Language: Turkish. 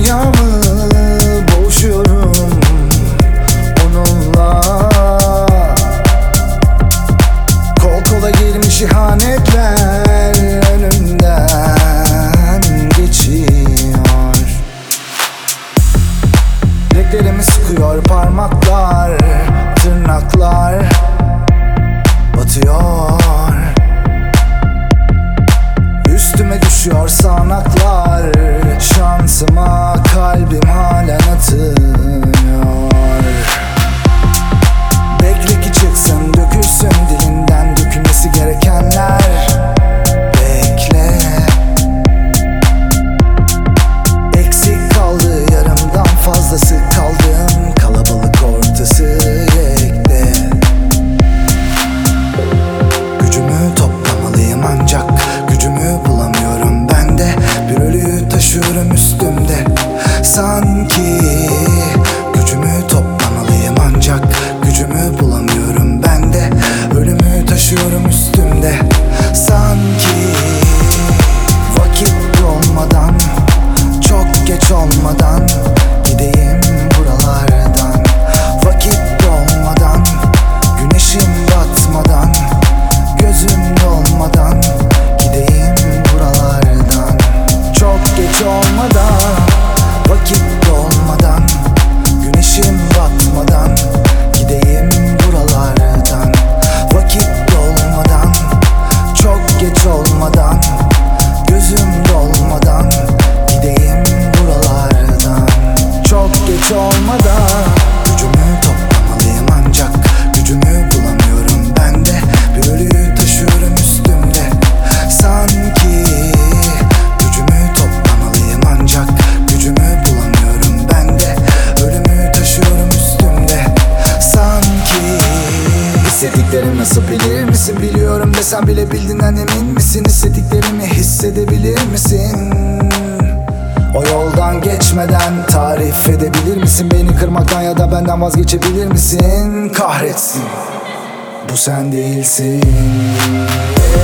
dünyamı boğuşuyorum onunla. Kol kola girmiş ihanetler önümden geçiyor. Bileklerimi sıkıyor parmaklar, tırnaklar batıyor. Üstüme düşüyor sağanaklar, şansıma kalbim halen atıyor. Bekle ki çıksın, dökülsün dilinden dökülmesi gerekenler. Bekle. Eksik kaldı yarımdan fazlası kaldım kalabalık ortası yekte. Gücümü toplamalıyım ancak gücümü bulamıyorum ben de. Bir ölüyü taşıyorum üstümde sanki. Gücümü toplamalıyım ancak gücümü bulamıyorum ben de. Ölümü taşıyorum üstümde sanki. Vakit dolmadan, çok geç olmadan gideyim buralardan. Vakit dolmadan, güneşim batmadan, gözüm dolmadan gideyim buralardan. Çok geç olmadan, vakit dolmadan, güneşim batmadan gideyim buralardan. Vakit dolmadan, çok geç olmadan, gözüm dolmadan gideyim buralardan. Çok geç olmadan gücümü toplamalıyım ancak gücümü bulamıyorum ben de. Bir ölüyü taşıyorum üstümde sanki. Gücümü toplamalıyım ancak gücümü bulamıyorum ben de. Ölümü taşıyorum üstümde sanki. Hissettiklerimi nasıl bilir misin? Biliyorum desem bile bildiğinden emin misin? Hissettiklerimi hissedebilir misin? O yoldan geçmeden tarif edebilir misin? Beni kırmaktan ya da benden vazgeçebilir misin? Kahretsin, bu sen değilsin.